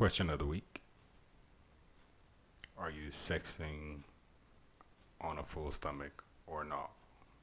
Question of the week. Are you sexing on a full stomach or not?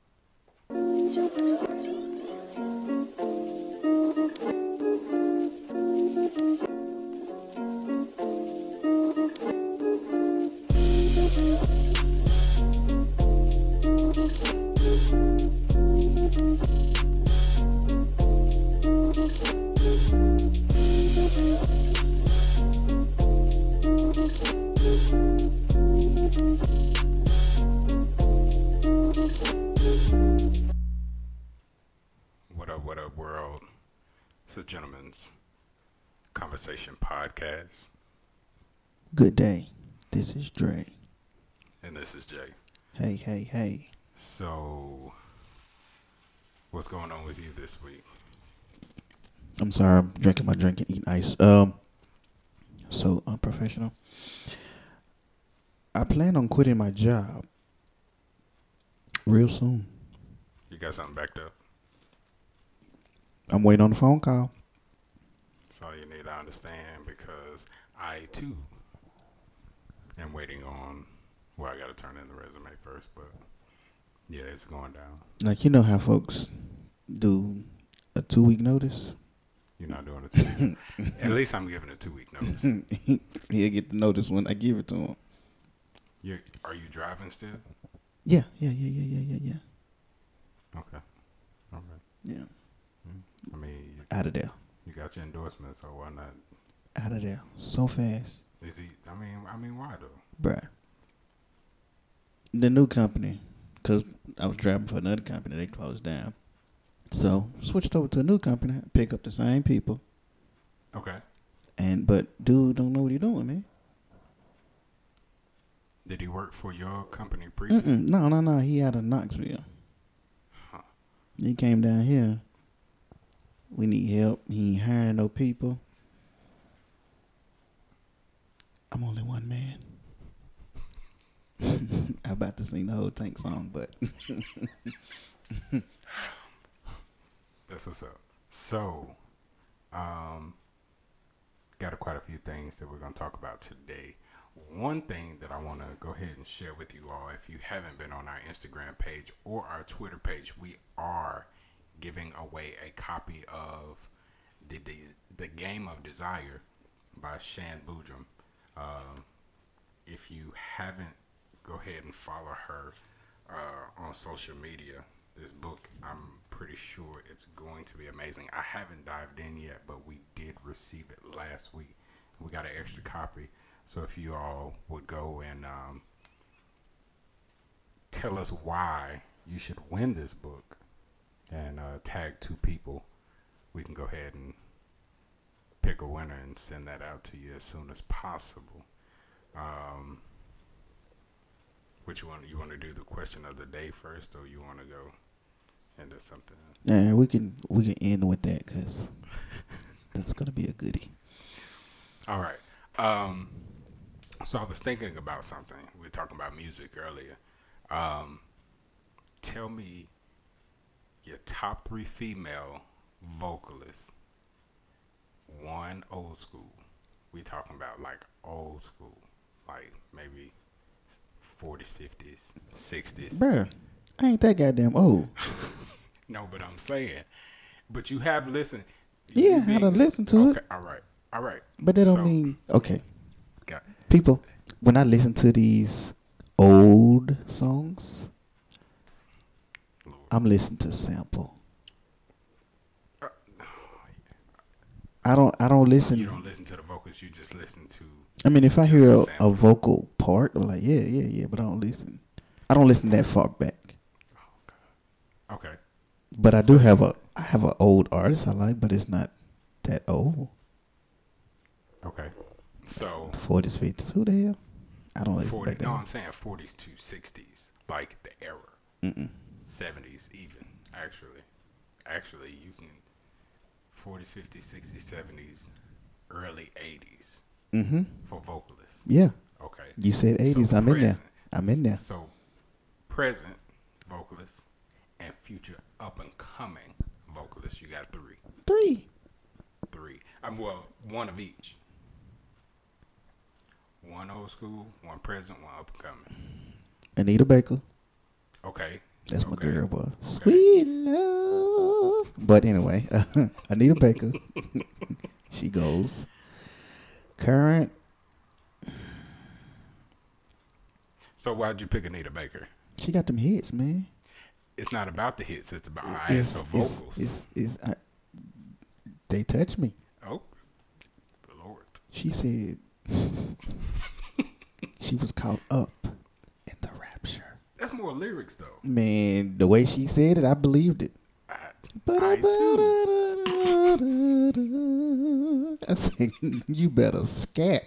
What up, world? This is Gentleman's Conversation Podcast, Good day. This is Dre. and this is Jay. Hey. So, what's going on with you this week? I'm sorry, I'm drinking my drink and eating ice. So unprofessional. I plan on quitting my job real soon. You got something backed up? I'm waiting on the phone call. That's all you need to understand, because I too am waiting on. Well, I got to turn in the resume first, but yeah, it's going down. Like, you know how folks do a 2-week notice? You're not doing it 2 weeks. At least I'm giving a 2-week notice. He'll get the notice when I give it to him. Are you driving still? Yeah. Okay. All right. Yeah. I mean, Out of there. you got your endorsement, so why not? Out of there. So fast. Is he? I mean, why though? Bruh. The new company, because I was driving for another company, they closed down. So, switched over to a new company, pick up the same people. Okay. But dude don't know what he doing, man. Did he work for your company previously? No. He out of Knoxville. Huh. He came down here. We need help. He ain't hiring no people. I'm only one man. I'm about to sing the whole Tank song, but That's what's up. So, got quite a few things that we're going to talk about today. One thing that I want to go ahead and share with you all, if you haven't been on our Instagram page or our Twitter page, we are giving away a copy of the Game of Desire by Shan Boodram. If you haven't, go ahead and follow her on social media. This book, I'm pretty sure it's going to be amazing. I haven't dived in yet, but we did receive it last week. We got an extra copy. So if you all would go and tell us why you should win this book and tag 2 people, we can go ahead and pick a winner and send that out to you as soon as possible. Which one? You want to do the question of the day first, or you want to go into something else? yeah, we can end with that because that's gonna be a goodie. All right. So I was thinking about something. We were talking about music earlier. Tell me your top 3 female vocalists. 1 old school. We talking about like old school, like maybe 40s, 50s, 60s. Bruh, I ain't that goddamn old. No, but I'm saying. But you have listened. Yeah, I done listened to it. All right. But that don't mean okay. Got People, when I listen to these old songs, I'm listening to sample. I don't listen. You don't listen to the vocals. You just listen to. I mean, if I just hear the a sample. vocal part, I'm like, yeah, but I don't listen. I don't listen that far back. Okay. But I do have an old artist I like, but it's not that old. Okay. So 40s, 50s. Who the hell? I don't listen 40. back No, then. I'm saying 40s to 60s, like the era. 70s even. Actually, you can 40s, 50s, 60s, 70s, early 80s for vocalists. Yeah. Okay. You said 80s. So I'm in there. present. I'm in there. So present vocalists and future up and coming vocalists. You got 3. 3. Well, 1 of each. One old school, one present, one up and coming. Anita Baker. Okay. That's my Okay. girl, boy. Okay. Sweet love. But anyway, Anita Baker. She goes. Current. So why'd you pick Anita Baker? She got them hits, man. It's not about the hits. It's about I asked for vocals. They touch me. Oh, Lord. She said she was caught up in the rapture. That's more lyrics, though. Man, the way she said it, I believed it. I too. I said, you better scat.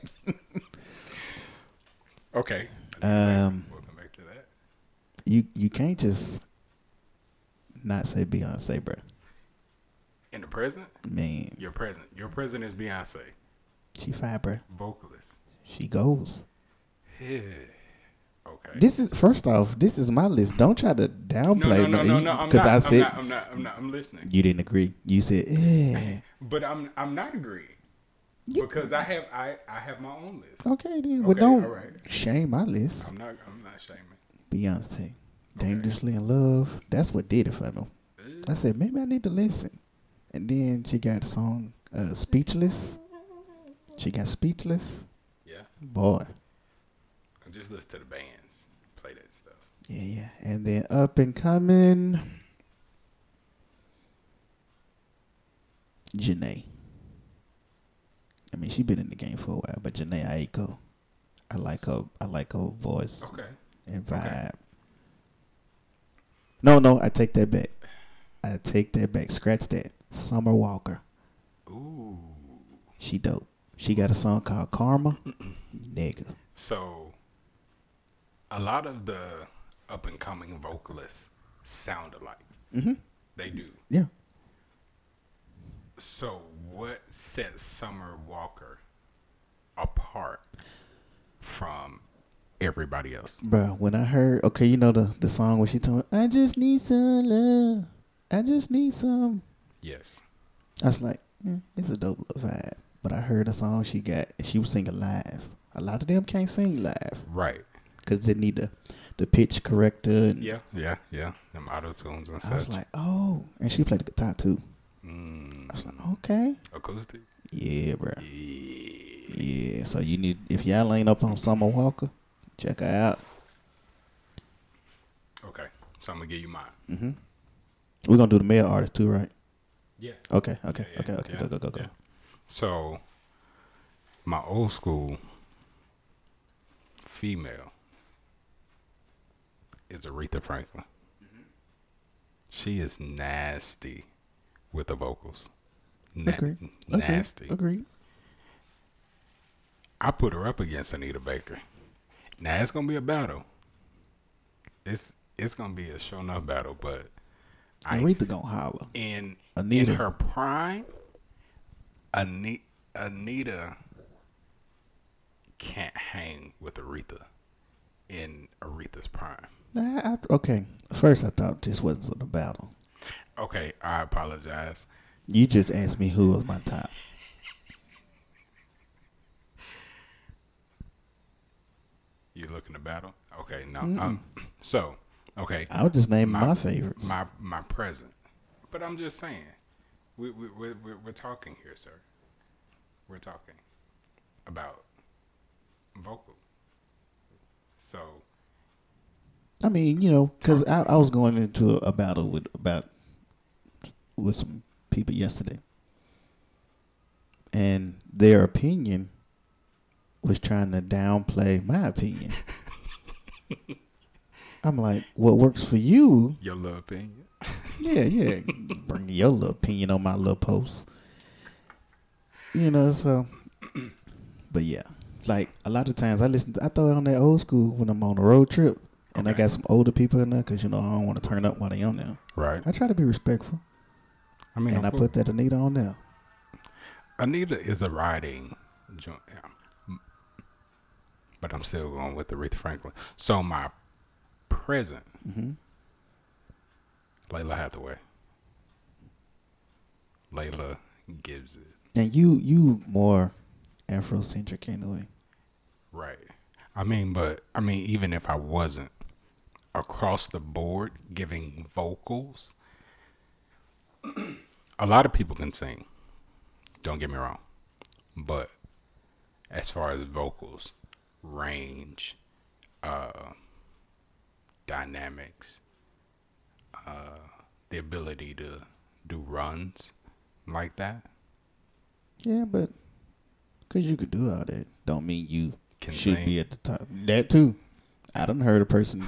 Okay. Welcome back to that. You can't just not say Beyonce, bro. In the present? Man. Your present is Beyonce. She fine, bro. Vocalist. She goes. Yeah. Okay. This is my list. Don't try to downplay me. No. I'm listening. You didn't agree. You said, yeah. But I'm not agreeing. Because I have my own list. Okay, then. Well, don't shame my list. I'm not shaming. Beyonce. Dangerously in Love. That's what did it for me. I said, maybe I need to listen. And then she got a song, Speechless. She got Speechless. Yeah. Boy. Just listen to the bands. Play that stuff. Yeah. And then Up and Coming. Janae. I mean, she been in the game for a while, but Janae Aiko. I like her voice. Okay. And vibe. Okay. No, I take that back. Scratch that. Summer Walker. Ooh. She dope. She got a song called Karma. Nigga. So, a lot of the up and coming vocalists sound alike. Mm-hmm. They do. Yeah. So, what sets Summer Walker apart from everybody else? Bro, when I heard, okay, you know the song where she told me, I just need some love. I just need some. Yes. I was like, it's a dope little vibe. But I heard a song she got, and she was singing live. A lot of them can't sing live. Right. Because they need the pitch corrector. And yeah. Them auto-tunes and such. I was like, oh. And she played the guitar, too. I was like, okay. Acoustic? Yeah, bro. Yeah. So you need, if y'all ain't up on Summer Walker, check her out. Okay. So I'm going to give you mine. Mm-hmm. We're going to do the male artist, too, right? Yeah. Okay. Go. Yeah. So, my old school female is Aretha Franklin. Mm-hmm. She is nasty with the vocals. Nasty. Agreed. I put her up against Anita Baker. Now, it's going to be a battle. It's going to be a show enough battle, but Aretha going to holler. In her prime, Anita can't hang with Aretha in Aretha's prime. Okay. First, I thought this wasn't a battle. Okay, I apologize. You just asked me who was my top. You looking to battle? Okay, no. So, okay. I was just naming my favorites. My present. But I'm just saying, we're talking here, sir. We're talking about vocal. So, I mean, because I was going into a battle with some people yesterday, and their opinion was trying to downplay my opinion. I'm like, what works for you? Your little opinion. Yeah. Bring your little opinion on my little post. So. But yeah, like a lot of times I throw it on that old school when I'm on a road trip, and I got some older people in there because I don't want to turn up while they on there. Right. I try to be respectful. I mean, and I put that Anita on there. Anita is a riding joint, but I'm still going with Aretha Franklin. So my present, Layla Hathaway. Layla gives it. And you more Afrocentric anyway. Right. Even if I wasn't across the board giving vocals, a lot of people can sing. Don't get me wrong. But as far as vocals, range, dynamics, the ability to do runs like that, Yeah, but because you could do all that, don't mean you can should sing. be at the top. That too. I done heard a person,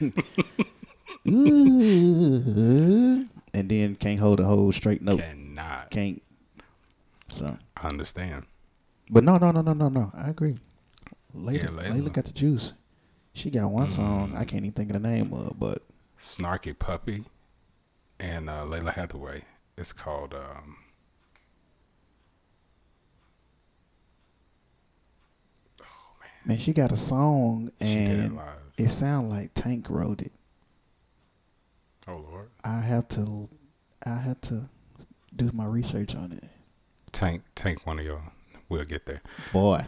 ooh, and then can't hold a whole straight note. Cannot. Can't. So, I understand. but no. I agree. Yeah, Layla got the juice. She got one song I can't even think of the name of, but Snarky Puppy and Layla Hathaway. It's called man, she got a song She Did It and Live. it sounds like Tank wrote it. Oh Lord. I have to do my research on it. Tank one of y'all. We'll get there. Boy.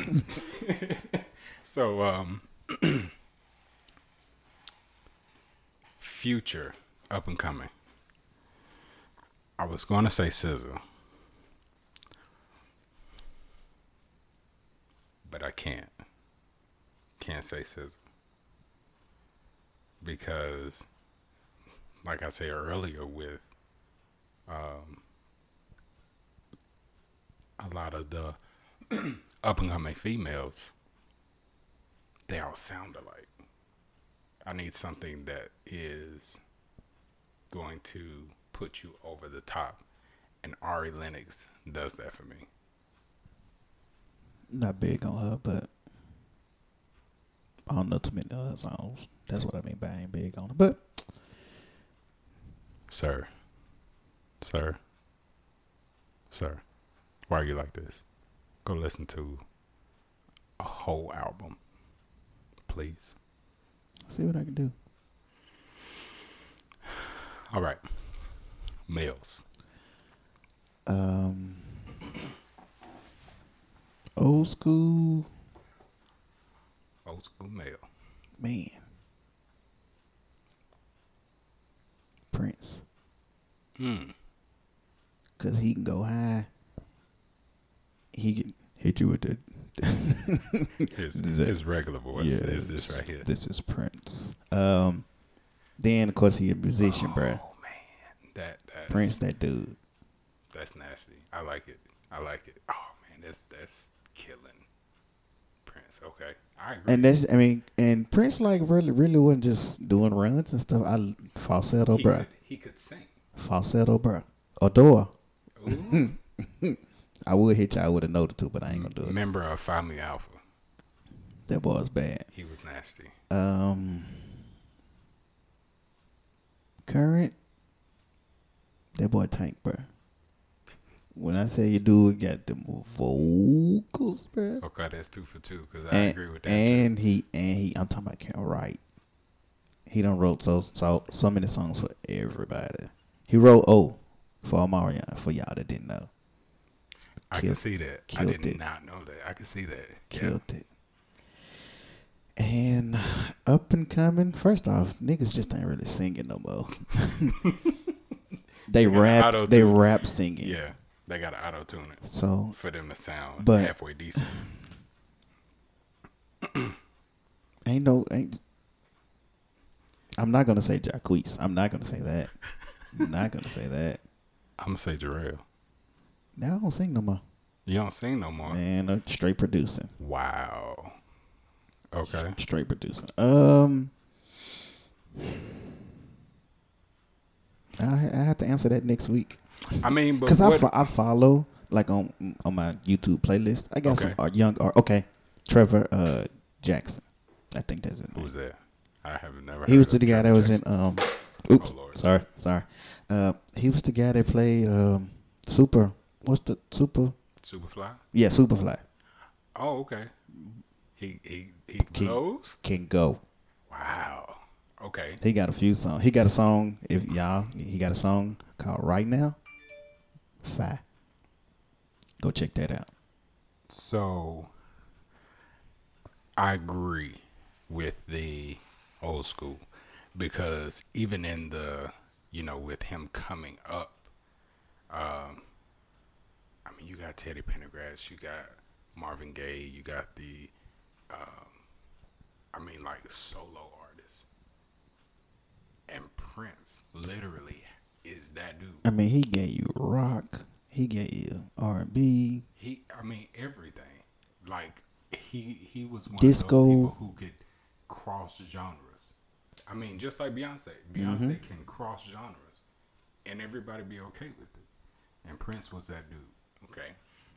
So Future, up and coming. I was gonna say SZA, but I can't. Can't say SZA because, like I said earlier, with a lot of the up and coming females, they all sound alike. I need something that is going to put you over the top, and Ari Lennox does that for me. Not big on her, but I don't know too many other songs. That's what I mean by I ain't big on her. But Sir, why are you like this? Go listen to a whole album, please. see what I can do. All right, males. Old school Male. man. Prince. Cause he can go high. He can hit you with the His regular voice is this right here. This is Prince. Then of course he a musician, bruh. Oh man, that's Prince, that dude. That's nasty. I like it. Oh man, that's killing. Prince. Okay, I agree. And that's, I mean, and Prince like really wasn't just doing runs and stuff. Falsetto, bruh. He could sing. Falsetto, bruh. Adore. Ooh. I would hit y'all with a note or two, but I ain't gonna do it. Member of Phi Mu Alpha. That boy's bad. He was nasty. Current. That boy Tank, bruh. When I say you dude got the vocals, bruh. Okay, that's 2 for 2 because I agree with that. And he, I'm talking about Ken Wright. He done wrote so many songs for everybody. He wrote for Omarion, for y'all that didn't know. I can see that. I did it. not know that. I can see that. Killed it. And up and coming, first off, niggas just ain't really singing no more. They rap singing. Yeah, they got to auto-tune it So for them to sound but halfway decent. I'm not gonna say Jacquees. I'm not gonna say that. I'm not gonna say that. I'm gonna say Jarrell. Now I don't sing no more. You don't sing no more. Man, I'm straight producing. Wow. Okay. Straight producing. I have to answer that next week. I mean, but because I follow like on my YouTube playlist. I got some young art. Okay, Trevor Jackson. I think that's it. Who's that? I have never. He was the guy that was in. Oops, Oh, Lord. sorry. He was the guy that played Super. What's the Super? Superfly. Yeah, Superfly. Oh, okay. He blows. Can go. Wow. Okay. He got a few songs. He got a song. He got a song called Right Now. Fi. Go check that out. So, I agree with the old school because even in the, with him coming up, I mean, you got Teddy Pendergrass, you got Marvin Gaye, you got the, like solo artists. And Prince literally is that dude. I mean, he gave you rock. He gave you R&B. Everything. Like, he was one disco. of those people who could cross genres. I mean, just like Beyonce. Beyonce can cross genres. And everybody be okay with it. And Prince was that dude. Okay?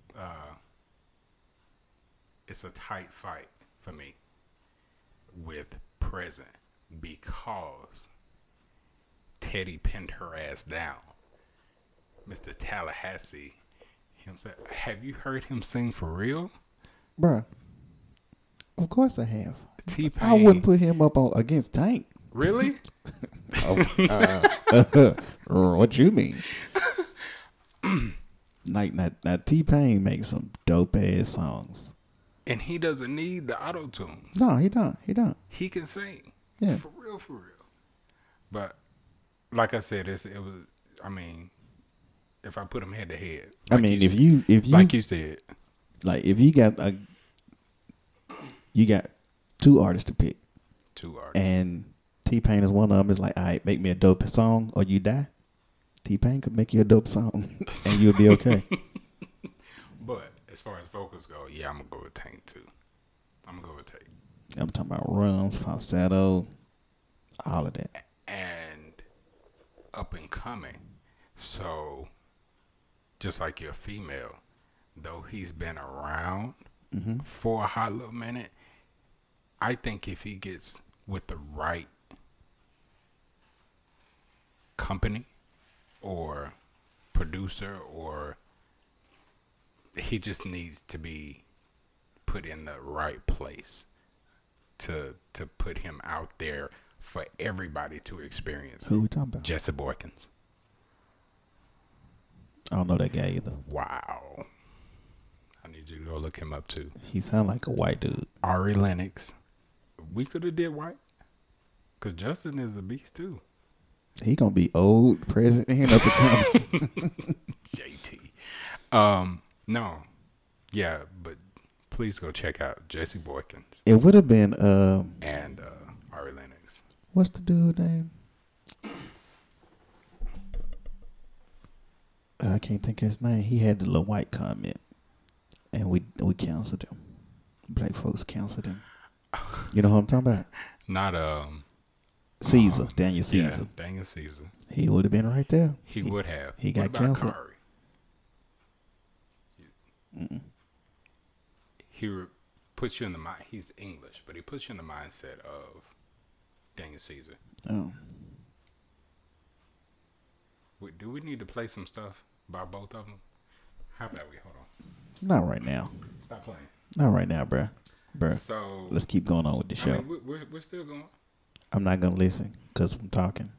It's a tight fight for me with Present because Teddy pinned her ass down. Mr. Tallahassee himself. Have you heard him sing for real? Bruh. Of course I have. T-Pain. I wouldn't put him up against Tank. Really? What you mean? Like, now T-Pain makes some dope ass songs. And he doesn't need the auto-tunes. No, he don't. He can sing. Yeah. For real. But, like I said, if I put them head to head. Like if you like you said. Like, if you got two artists to pick. Two artists. And T-Pain is one of them. It's like, all right, make me a dope song or you die. T-Pain could make you a dope song and you'll be okay. But as far as vocals go, yeah, I'm going to go with Tank too. I'm talking about runs, falsetto, all of that. And up and coming. So, just like your female, though he's been around for a hot little minute, I think if he gets with the right company or producer, or he just needs to be put in the right place to put him out there for everybody to experience. Who we talking about? Jesse Boykins. I don't know that guy either. Wow. I need you to go look him up too. He sound like a white dude. Ari Lennox. We could have did white. Because Justin is a beast too. He gonna be old, present, and up and coming. JT. No. Yeah, but please go check out Jesse Boykins. It would have been and Ari Lennox. What's the dude name? I can't think of his name. He had the little white comment, and we canceled him. Black folks canceled him. You know who I'm talking about? Not Caesar, Daniel Caesar. Yeah, Daniel Caesar. He would have been right there. He would have. He got canceled. Kari? He puts you in the mind. He's English, but he puts you in the mindset of Daniel Caesar. Oh. Do we need to play some stuff by both of them? How about we hold on? Not right now. Stop playing. Not right now, bruh. So let's keep going on with the show. We're still going. I'm not gonna listen because I'm talking.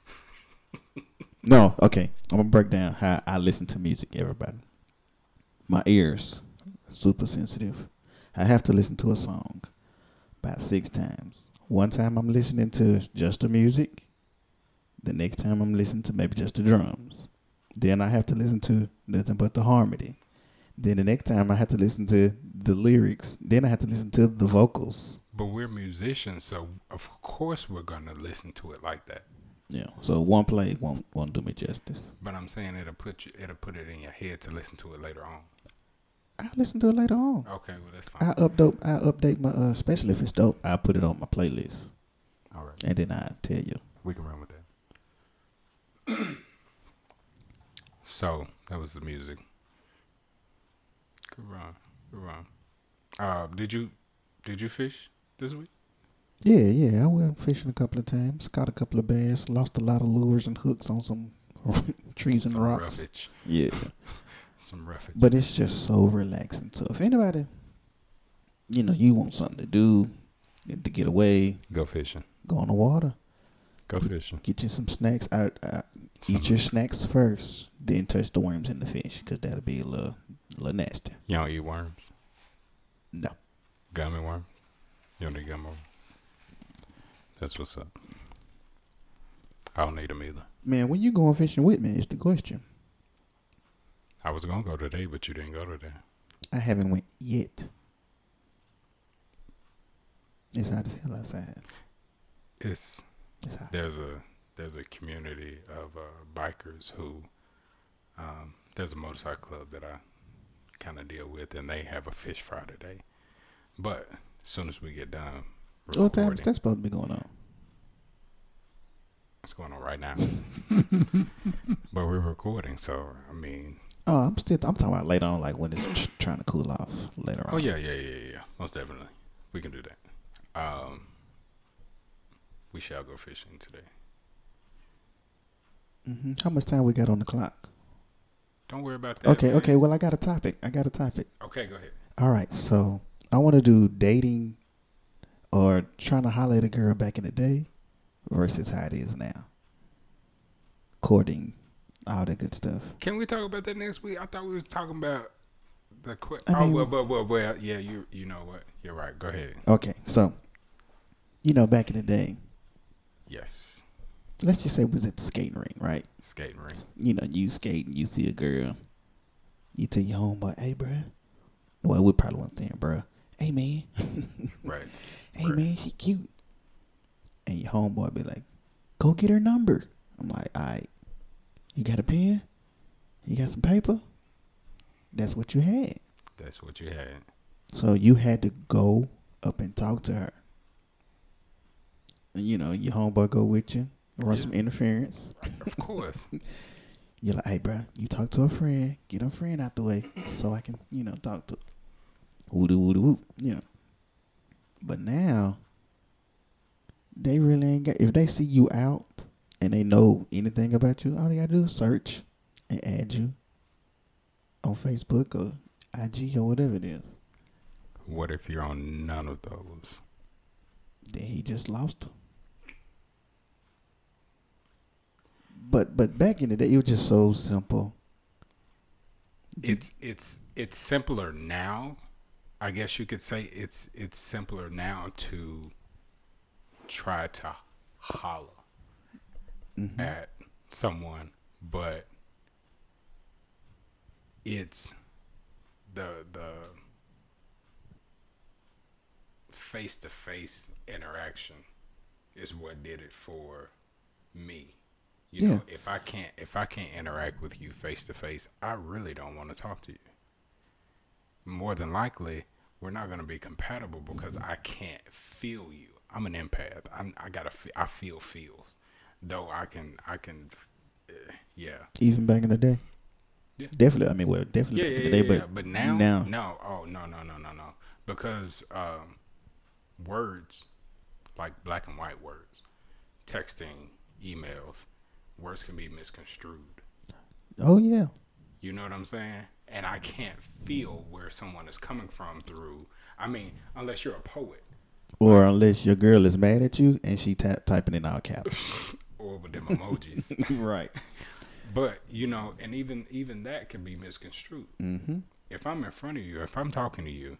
No, okay. I'm gonna break down how I listen to music. Everybody, my ears super sensitive. I have to listen to a song about 6 times. One time I'm listening to just the music. The next time I'm listening to maybe just the drums. Then I have to listen to nothing but the harmony. Then the next time I have to listen to the lyrics. Then I have to listen to the vocals. But we're musicians, so of course we're gonna listen to it like that. Yeah. So one play won't do me justice. But I'm saying it'll put it in your head to listen to it later on. I'll listen to it later on. Okay, well that's fine. I update my especially if it's dope, I'll put it on my playlist. All right. And then I'll tell you. We can run with that. So that was the music. Good run. Did you fish this week? Yeah. I went fishing a couple of times. Caught a couple of bass. Lost a lot of lures and hooks on some trees and rocks. Roughage. Yeah. Some roughage. But it's just so relaxing. So if anybody, you want something to do, to get away, Go fishing. go on the water. Go fishing. Get you some snacks. Eat your snacks first, then touch the worms in the fish, because that'll be a little nasty. You don't eat worms? No. Gummy worms? You don't need gum over? That's what's up. I don't need them either. Man, when you going fishing with me is the question. I was going to go today, but you didn't go today. I haven't went yet. It's hot as hell outside. It's hot. There's a community of bikers who there's a motorcycle club that I kind of deal with, and they have a fish fry today. But as soon as we get done recording, What time is that supposed to be going on? it's going on right now. But we're recording, so I mean. Oh, I'm talking about later on, like when it's trying to cool off later on. Oh yeah, most definitely, we can do that. We shall go fishing today. How much time we got on the clock? Don't worry about that. Okay. Well, I got a topic. Okay, go ahead. All right. So I want to do dating or trying to holler at a girl back in the day versus how it is now. Courting, all that good stuff. Can we talk about that next week? I thought we was talking about the well, yeah, you know what? You're right. Go ahead. Okay. So, back in the day. Yes. Let's just say we was at the skating ring, right? Skating ring. You skating, you see a girl. You tell your homeboy, hey, bruh. Well, we probably wasn't saying, bruh. Hey, man. Right. Hey, man, she cute. And your homeboy be like, go get her number. I'm like, all right. You got a pen? You got some paper? That's what you had. So you had to go up and talk to her. And, your homeboy go with you. Run some interference. Of course. You're like, hey, bro, you talk to a friend. Get her friend out the way so I can, talk to her. Woo-doo. But now, they really ain't got... If they see you out and they know anything about you, all they got to do is search and add you on Facebook or IG or whatever it is. What if you're on none of those? Then he just lost her. But back in the day, it was just so simple. It's simpler now. I guess you could say it's simpler now to try to holler at someone, but it's the face-to-face interaction is what did it for me. You know, if I can't interact with you face to face, I really don't want to talk to you. More than likely, we're not going to be compatible because I can't feel you. I'm an empath. I feel feels. Though I can. Even back in the day. Yeah. Definitely. I mean, well, definitely back in the day, but now. No. Oh, no. Because words, like black and white words, texting, emails. Words can be misconstrued. Oh, yeah. You know what I'm saying? And I can't feel where someone is coming from through. I mean, unless you're a poet. Or unless your girl is mad at you and she typing in all caps. Or with them emojis. Right. But, and even that can be misconstrued. Mm-hmm. If I'm in front of you, if I'm talking to you,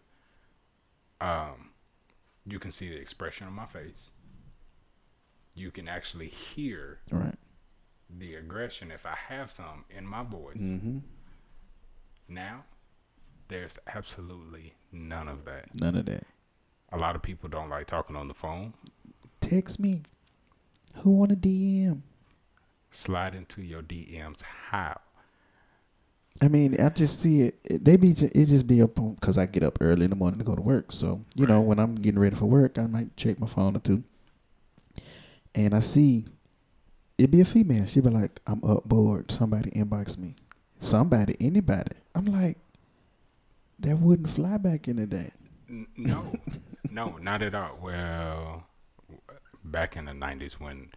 you can see the expression on my face. You can actually hear the aggression if I have some in my voice. Mm-hmm. Now, there's absolutely none of that. None of that. A lot of people don't like talking on the phone. Text me. Who want a DM? Slide into your DMs. How? I mean, I just see it. It just be up on, because I get up early in the morning to go to work. So, when I'm getting ready for work, I might check my phone or two. And I see it be a female. She be like, I'm up bored. Somebody inbox me. Anybody. I'm like, that wouldn't fly back in the day. No, not at all. Well, back in the 90s when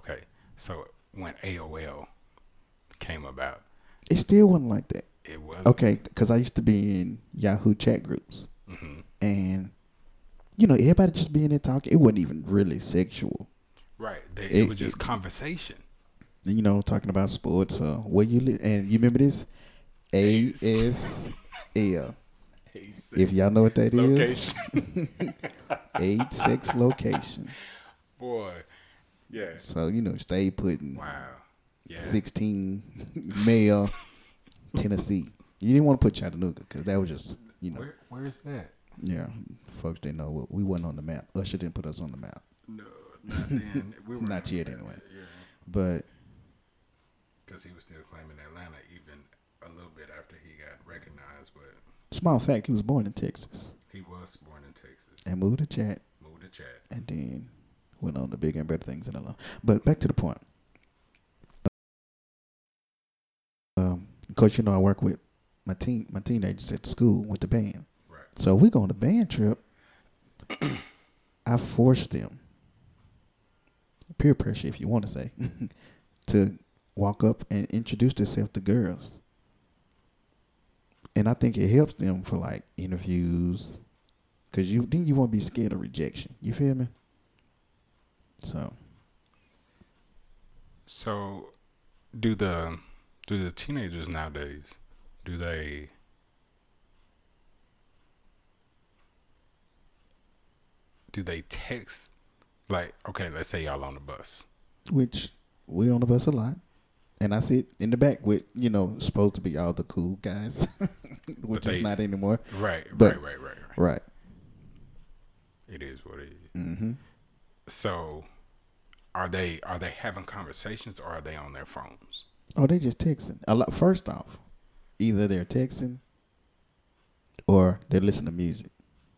AOL came about. It still wasn't like that. It was. Okay, because I used to be in Yahoo chat groups. Mm-hmm. And, everybody just being there talking. It wasn't even really sexual. Right. It was just conversation. Talking about sports. Where you live. And you remember this? ASL. Age, sex, If y'all know what that location. is, age, sex, location. Boy, yeah. So, stay putting Wow. Yeah. 16 male Tennessee. You didn't want to put Chattanooga because that was just, Where's that? yeah, folks didn't know. We wasn't on the map. Usher didn't put us on the map. No, not then. We were Not yet, anyway. Yeah. But because he was still claiming Atlanta even a little bit after he got recognized. But small fact, he was born in Texas. he was born in Texas. And moved to Chat. And then went on to bigger and better things in LA. But back to the point. Coach, I work with my teenagers at the school with the band. Right. So we go on the band trip. I forced them, peer pressure if you want to say, to walk up and introduce themselves to girls. And I think it helps them for like interviews, because you won't be scared of rejection. You feel me? So do the teenagers nowadays, do they text, like, okay, let's say y'all on the bus. Which we on the bus a lot. And I sit in the back with, supposed to be all the cool guys, which is not anymore. Right. Right. It is what it is. Mm-hmm. So are they having conversations, or are they on their phones? Oh, they just texting. First off, either they're texting or they're listening to music.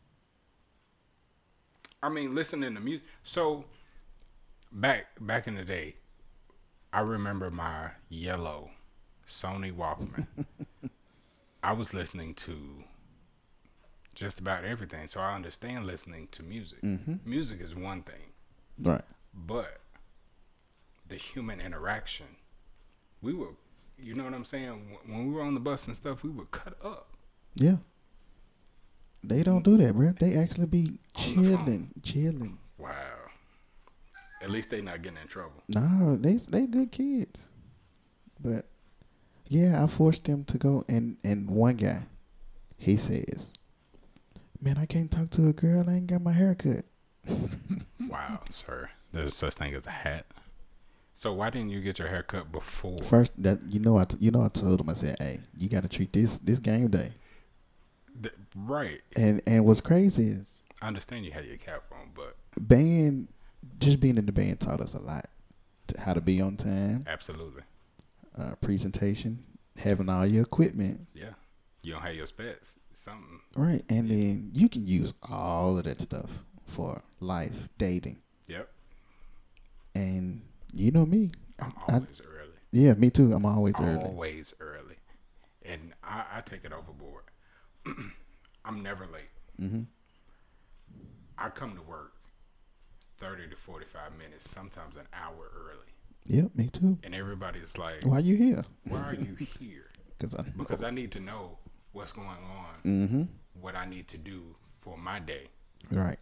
I mean, listening to music. So back in the day, I remember my yellow Sony Walkman. I was listening to just about everything, so I understand listening to music. Mm-hmm. Music is one thing, right? But the human interaction, we were, you know what I'm saying? When we were on the bus and stuff, we would cut up. Yeah. They don't do that, bro. They actually be chilling. Wow. At least they not getting in trouble. No, they good kids. But yeah, I forced them to go, and one guy, he says, "Man, I can't talk to a girl. I ain't got my hair cut." Wow, sir. There's such thing as a hat. So why didn't you get your hair cut before? First, I told him, I said, "Hey, you got to treat this game day." Right. And what's crazy is, I understand you had your cap on, but just being in the band taught us a lot. How to be on time. Absolutely. Presentation, having all your equipment. Yeah. You don't have your specs. Something. Right. And then you can use all of that stuff for life, dating. Yep. And you know me. I'm always early. Yeah, me too. I'm always early. Always early. And I take it overboard. I'm never late. Mm-hmm. I come to work 30 to 45 minutes, sometimes an hour early. Yep, me too. And everybody's like, "Why are you here?" Why are you here? Because I need to know what's going on, mm-hmm. what I need to do for my day. Right.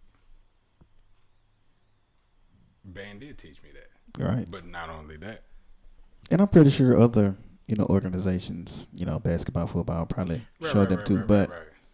Band did teach me that. Right. But not only that. And I'm pretty sure other, organizations, basketball, football probably show them too. But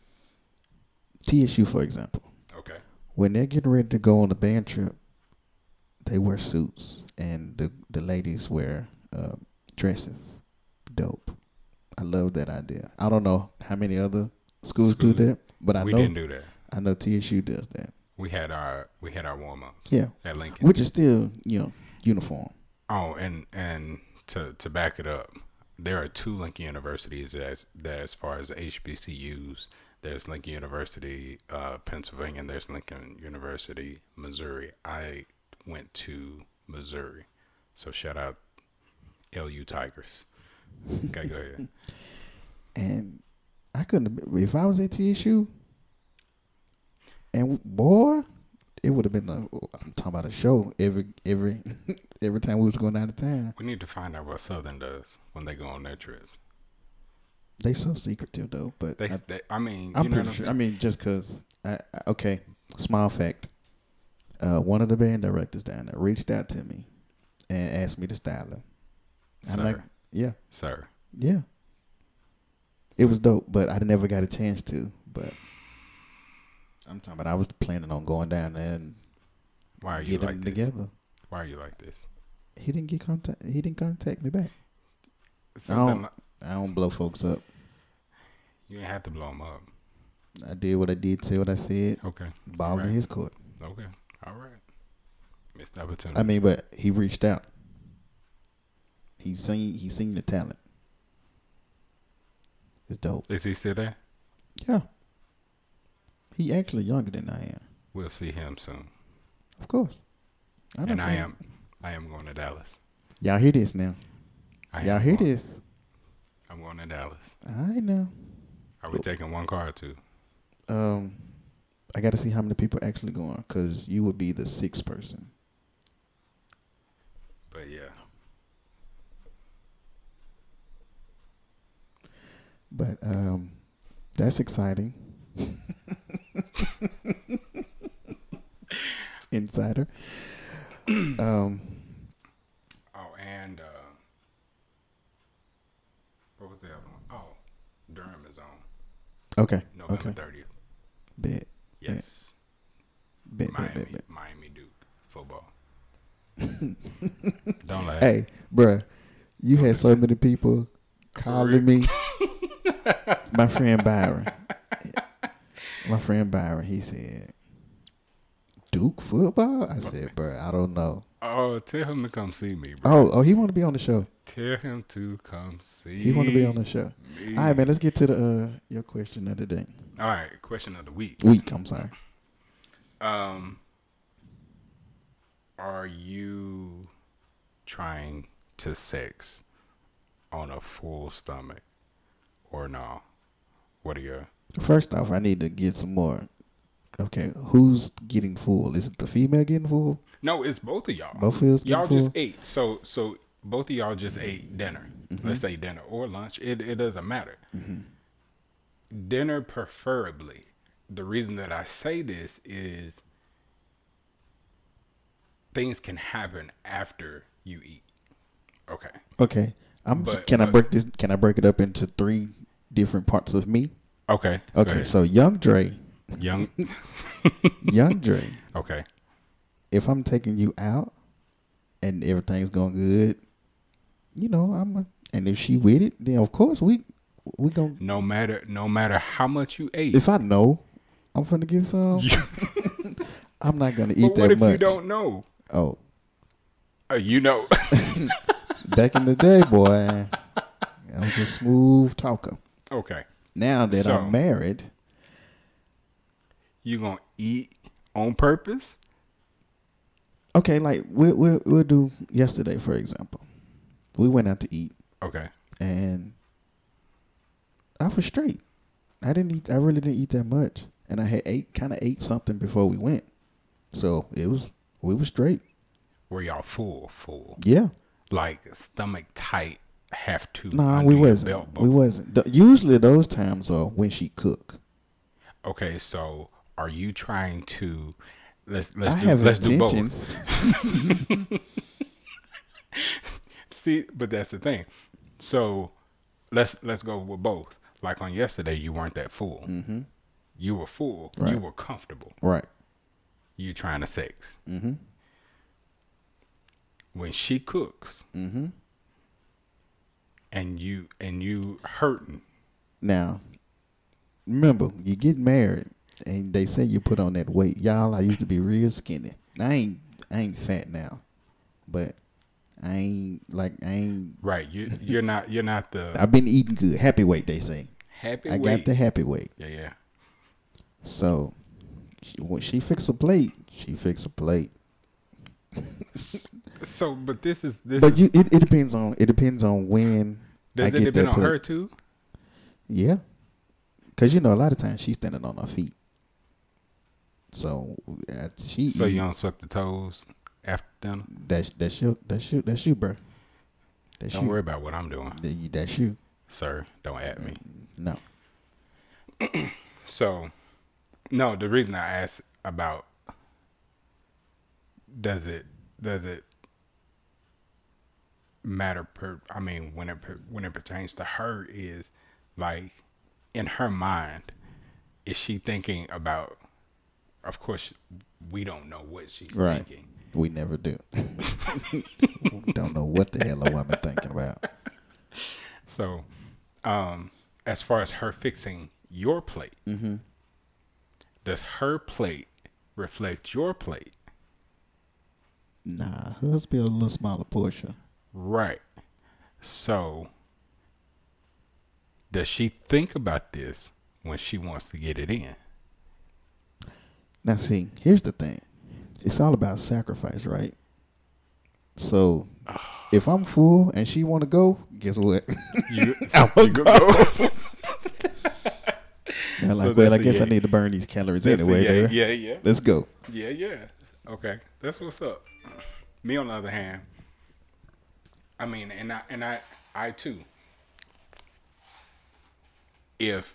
TSU, for example. Okay. When they're getting ready to go on a band trip, they wear suits, and the ladies wear dresses. Dope. I love that idea. I don't know how many other schools do that, but I know we didn't do that. I know TSU does that. We had our warm ups. Yeah. At Lincoln, which is still uniform. Oh, and to back it up, there are two Lincoln universities as far as HBCUs. There's Lincoln University, Pennsylvania, and there's Lincoln University, Missouri. I went to Missouri. So shout out LU Tigers. Okay, go ahead. And I couldn't, if I was at TSU, and boy, it would have been I'm talking about a show every time we was going out of town. We need to find out what Southern does when they go on their trips. They so secretive though, but I'm pretty sure. I mean, just because. Okay, small fact. One of the band directors down there reached out to me and asked me to style him. I'm like, yeah, sir, yeah. It was dope, but I never got a chance to. But I'm talking about I was planning on going down there and Why are you getting like them this? together. Why are you like this? He didn't get contact. He didn't contact me back. Something I don't blow folks up. you ain't have to blow them up. I did what I did, say what I said. Okay. Ball in Right. his court. Okay. All right. Missed opportunity. I mean, but he reached out. He seen the talent. It's dope. Is he still there? Yeah. He actually younger than I am. We'll see him soon. Of course. And I am going to Dallas. Y'all hear this now. Y'all hear going, this. I'm going to Dallas. All right now. Are we taking one car or two? I got to see how many people actually going, because you would be the sixth person. But yeah. But that's exciting. Insider. Oh, and what was the other one? Oh, Durham is on Okay. November Okay. 30th. Bet. Yes. Bet. Miami Duke football. Don't laugh. Hey, bruh, you had so many people calling me. My friend Byron, he said, Duke football? I said, bruh, I don't know. Oh, tell him to come see me, bro. Oh, he want to be on the show. Tell him to come see He want to be on the show. me. All right, man, let's get to the your question of the day. All right, question of the week. I'm sorry. Are you trying to sex on a full stomach or no? What are your... First off, I need to get some more. Okay, who's getting full? Is it the female getting full? No, it's both of y'all. Both of us getting Y'all full? just ate. So both of y'all just ate dinner. Mm-hmm. Let's say dinner or lunch. It doesn't matter. Mm-hmm. Dinner preferably. The reason that I say this is things can happen after you eat. Okay. Okay. Can I break it up into 3 different parts of me? Okay. Okay, so Young Dre. Young Dre. Okay. If I'm taking you out and everything's going good, and if she with it, then of course we going no matter how much you ate. If I know I'm finna get some, I'm not gonna eat that much. But what if you don't know? Oh. You know. Back in the day, boy, I was a smooth talker. Okay. Now that I'm married, you gonna eat on purpose? Okay, like we'll do yesterday, for example. We went out to eat. Okay. And I was straight. I really didn't eat that much. And I had ate something before we went. So we were straight. Were y'all full? Yeah. Like stomach tight, have to. No, we wasn't. We wasn't. Usually those times are when she cook. Okay, so are you trying to let's do both. See, but that's the thing. So let's go with both. Like on yesterday, you weren't that full. Mm-hmm. You were full. Right. You were comfortable. Right. You trying to sex. Mm-hmm. When she cooks, mm-hmm. and you hurting. Now, remember, you get married, and they say you put on that weight. Y'all, I used to be real skinny. I ain't fat now, but I ain't. Right. You're not the. I've been eating good. Happy weight, they say. Happy I weight. got the happy weight. Yeah. So, when she fix a plate, she fix a plate. So, but this is. It depends on when. Does it depend on her too? Yeah, because a lot of times she's standing on her feet. So she. So you don't suck the toes after dinner. That's you, bro. Don't worry about what I'm doing. That's you, sir. Don't at me. No. So, no. The reason I asked about does it matter when it pertains to her is like in her mind, is she thinking about? Of course, we don't know what she's Right. thinking. We never do. Don't know what the hell a woman thinking about. So, as far as her fixing your plate, does her plate reflect your plate? Nah, hers be a little smaller portion. Right. So, does she think about this when she wants to get it in? Now, see, here's the thing. It's all about sacrifice, right? So, if I'm full and she want to go, guess what? You, I'm you gonna go. I'm So like, well, I that's a guess yeah. I need to burn these calories That's a anyway, yeah, baby. yeah. Let's go. Yeah. Okay, that's what's up. Me, on the other hand, I mean, I too. If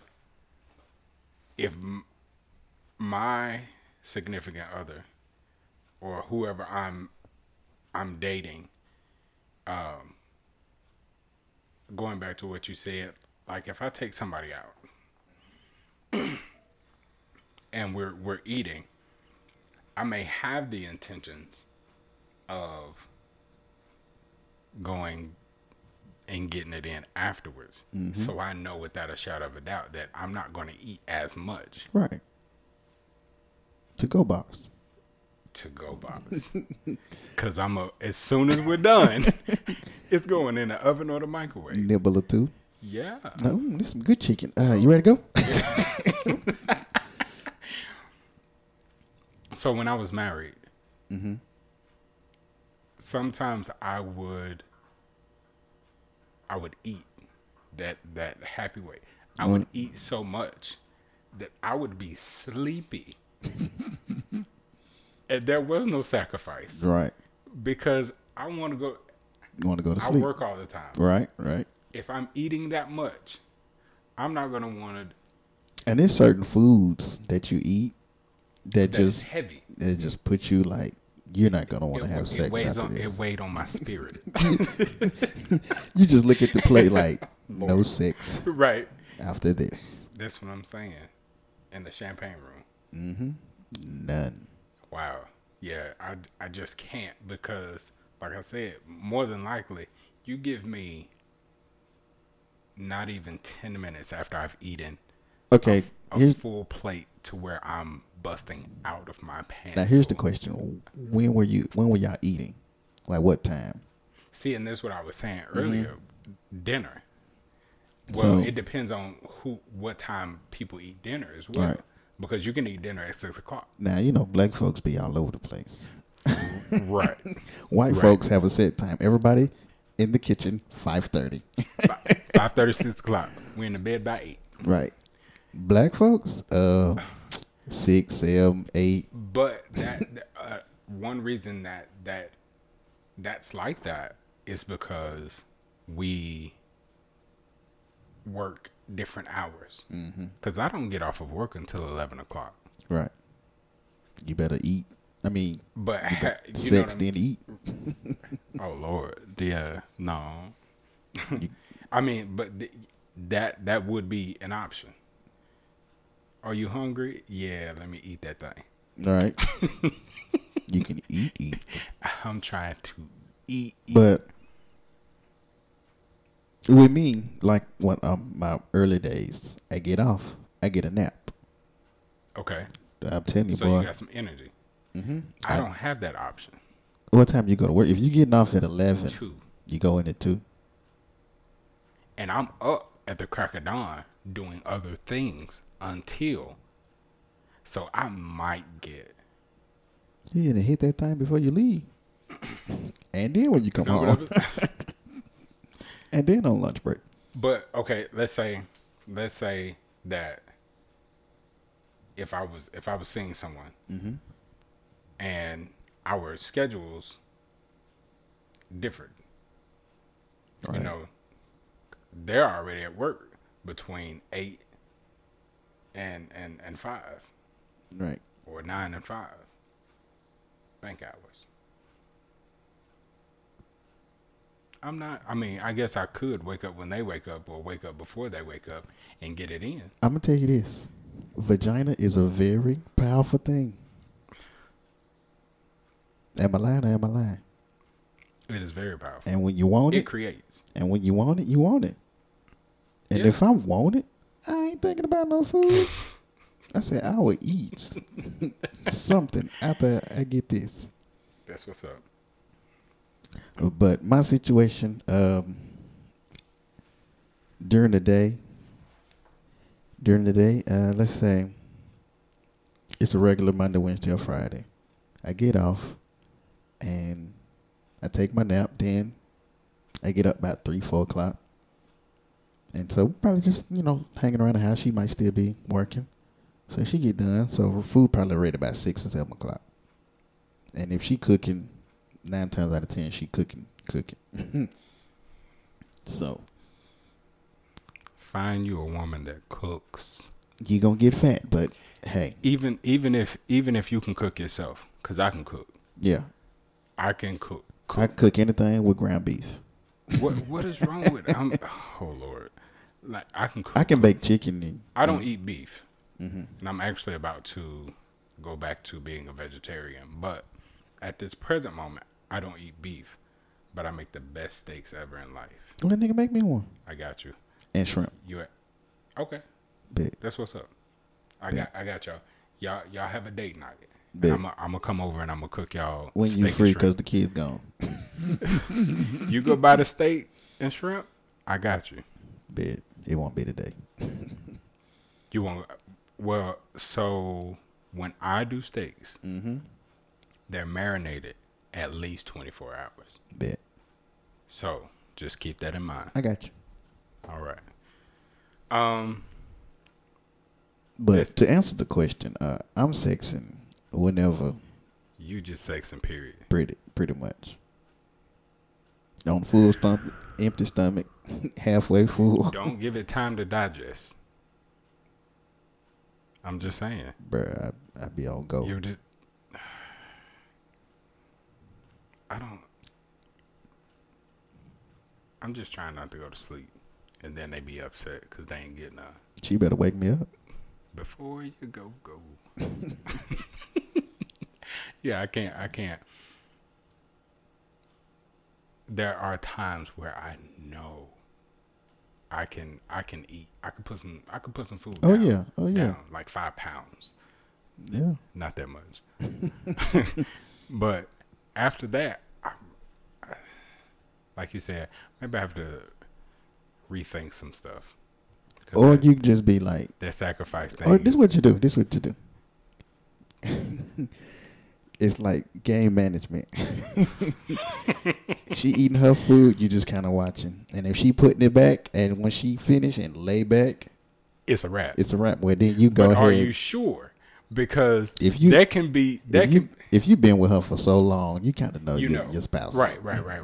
my significant other or whoever I'm dating, going back to what you said, like if I take somebody out and we're eating, I may have the intentions of going and getting it in afterwards. So I know without a shadow of a doubt that I'm not going to eat as much Right. To go box. to go box. Because as soon as we're done, it's going in the oven or the microwave. Nibble or two. Yeah. No, this some good chicken. You ready to go? So when I was married, sometimes I would eat that happy way. I would eat so much that I would be sleepy. And there was no sacrifice Right. because I want to go. You want to go to I sleep. work all the time. Right. If I'm eating that much, I'm not gonna want to. And there's certain foods that you eat that That is just heavy. it just put you like you're not gonna want to have sex after It this. weighed on my spirit. You just look at the plate like no sex Right. after this. That's what I'm saying. In the champagne room. None. Wow. Yeah, I just can't because, like I said, more than likely, you give me not even 10 minutes after I've eaten Okay. a full plate to where I'm busting out of my pants. Now here's the question: When were y'all eating? Like what time? See, and this is what I was saying earlier. Dinner. Well, So- it depends on what time people eat dinner as well. Right. Because you can eat dinner at 6:00. Now black folks be all over the place. Right. White Right. folks have a set time. Everybody in the kitchen 5:30. 5:30, 6:00. We in the bed by 8. Right. Black folks 6, 7, 8. But one reason that's like that is because we work different hours. Because I don't get off of work until 11:00. Right. You better eat. I mean, But you know sex what then eat. oh Lord, yeah, no. I mean, but that would be an option. Are you hungry? Yeah, let me eat that thing. Right. You can eat. I'm trying to eat. But with me, like when my early days, I get off, I get a nap. Okay. I'm telling you, So boy. you got some energy. I don't have that option. What time you go to work? If you getting off at 11, 2. you go in at 2. And I'm up at the crack of dawn doing other things until. So I might get. You gotta hit that time before you leave. And then when you come home. And then on lunch break. But okay, let's say that if I was seeing someone and our schedules differed, Right. you know, they're already at work between 8 and 5, Right. or 9 and 5, bank hours. I'm not. I mean, I guess I could wake up when they wake up or wake up before they wake up and get it in. I'm going to tell you this. Vagina is a very powerful thing. Am I lying or am I lying? It is very powerful. And when you want it, it creates. And when you want it, you want it. And Yeah. if I want it, I ain't thinking about no food. I said I will eat something after I get this. That's what's up. But my situation, during the day, let's say it's a regular Monday, Wednesday, or Friday. I get off and I take my nap. Then I get up about 3, 4 o'clock. And so probably just, hanging around the house. She might still be working. So she get done. So her food probably ready about 6 or 7 o'clock. And if she cooking, 9 times out of 10, she cooking. So Find you a woman that cooks. You gonna get fat, but hey. Even if you can cook yourself, because I can cook. Yeah. I can cook. I cook anything with ground beef. What is wrong with it? Oh Lord. Like I can cook. I can bake chicken. I don't eat beef. Mm-hmm. And I'm actually about to go back to being a vegetarian. But at this present moment, I don't eat beef. But I make the best steaks ever in life. Well, that nigga make me one. I got you. And shrimp. Okay. Bet. That's what's up. I got y'all. Y'all have a date night. Bet. I'm gonna come over and I'm gonna cook y'all when steak you free and because the kid's gone. You go buy the steak and shrimp. I got you. Bet. It won't be today. You won't. Well, so when I do steaks, Mm-hmm. they're marinated at least 24 hours. Bet. So just keep that in mind. I got you. All right. But to answer the question, I'm sexing whenever. You just sexing, period. Pretty much. On full stomach, empty stomach, halfway full. Don't give it time to digest. I'm just saying. Bruh, I be on go. You're just. I'm just trying not to go to sleep. And then they be upset because they ain't getting none. She better wake me up. Before you go. Yeah, I can't. There are times where I know I can eat. I could put some food down. Oh yeah. Down, like 5 pounds. Yeah. Not that much. But after that, like you said, maybe I have to rethink some stuff. Or you can just be like, that sacrifice thing. or this is what you do. It's like game management. She eating her food, you just kind of watching. And if she putting it back, and when she finish and lay back, it's a wrap. It's a wrap. Well, then you go but ahead. Are you sure? Because if you if you've been with her for so long, you kind of know your spouse. Right.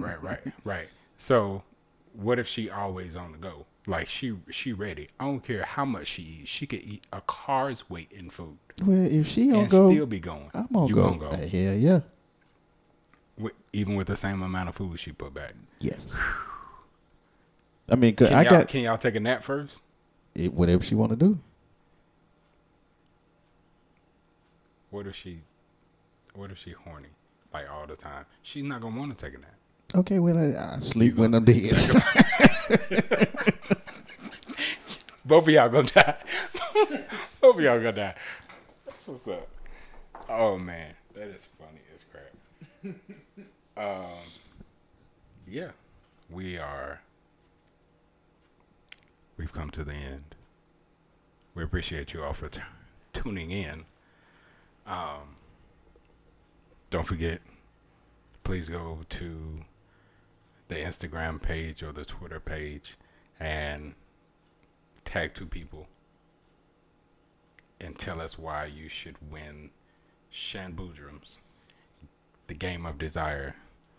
So, what if she always on the go? Like she ready. I don't care how much she eats. She could eat a car's weight in food. Well, if she don't and go, still be going. I'm gonna go. Hell yeah. Even with the same amount of food she put back. Yes. I mean, can y'all take a nap first? Whatever she want to do. What if she horny like all the time? She's not gonna want to take a nap. Okay, well I sleep when I'm dead. Both of y'all gonna die. Both of y'all gonna die. That's what's up. Oh man, that is funny as crap. Yeah, we've come to the end. We appreciate you all for tuning in. Don't forget, please go to the Instagram page or the Twitter page and tag 2 people and tell us why you should win Shanboodrums, the game of desire.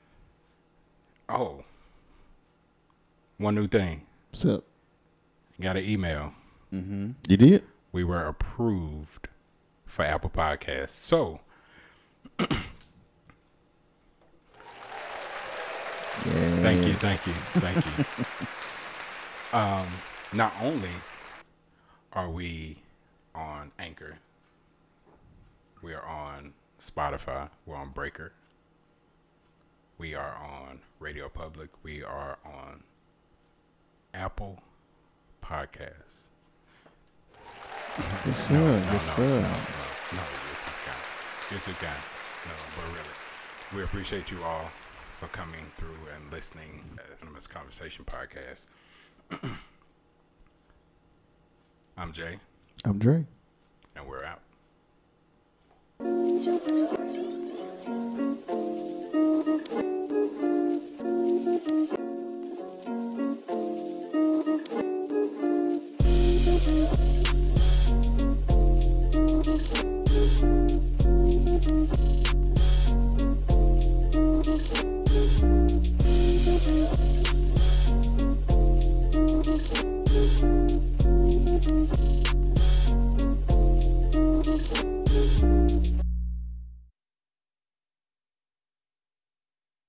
Oh, one new thing. What's up? Got an email. Mm-hmm. You did? We were approved for Apple Podcasts. So, yeah. Thank you. Not only are we on Anchor, we are on Spotify, we're on Breaker, we are on Radio Public, we are on Apple Podcasts. Yes, sir. Yes, sir. No, you're too kind. No, but really, we appreciate you all for coming through and listening to the Anonymous Conversation Podcast. I'm Jay. I'm Dre. And we're out.